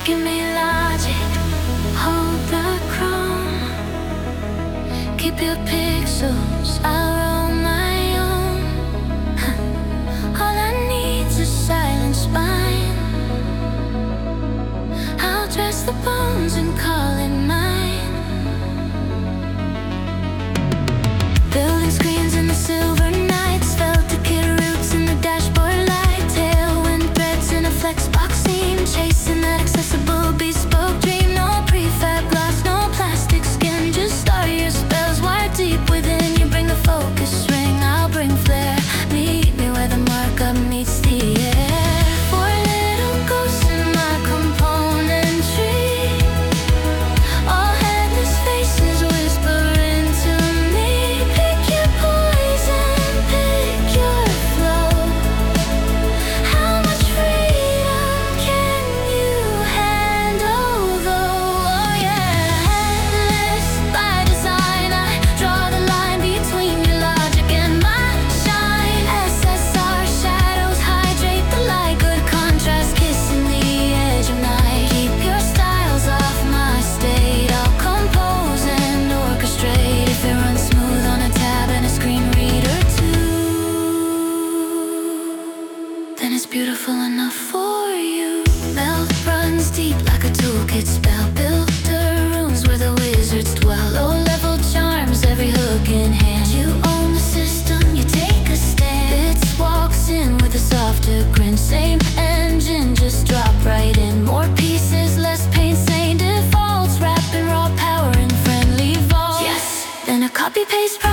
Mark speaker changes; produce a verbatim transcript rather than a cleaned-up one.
Speaker 1: give me logic, hold the chrome. Keep your pixels, I'll roll my own. All I need's a silent spine. I'll dress the bones and call it mine. Building screens in the silver nights, felt the kid roots in the dashboard light. Tailwind threads in a flex box seam, chasing that accessible bespoke dream. No prefab glass, no plastic skin, just start your spells wired deep within. You bring the focus ring, I'll bring flair. Meet me where the markup meets the air. Four little ghosts in my componentry, all headless faces whispering to me. Pick your poison, pick your flow. How much freedom can you handle though? Oh yeah, headless by design. I draw the line between your logic and my shine. S S R shadows hydrate the light, good contrast kissing the edge of night. Keep your styles off my state, I'll compose and orchestrate. If it runs smooth on a tab and a screen reader too, then it's beautiful enough for you. Melt runs deep like a toolkit spell, builder rooms where the wizards dwell. Low-level charms, every hook in hand. You own the system, you take a stand. Bits walks in with a softer grin, same engine, just drop right in. More pieces, less pain, sane defaults, wrapping raw power in friendly vaults. Yes, then a copy-paste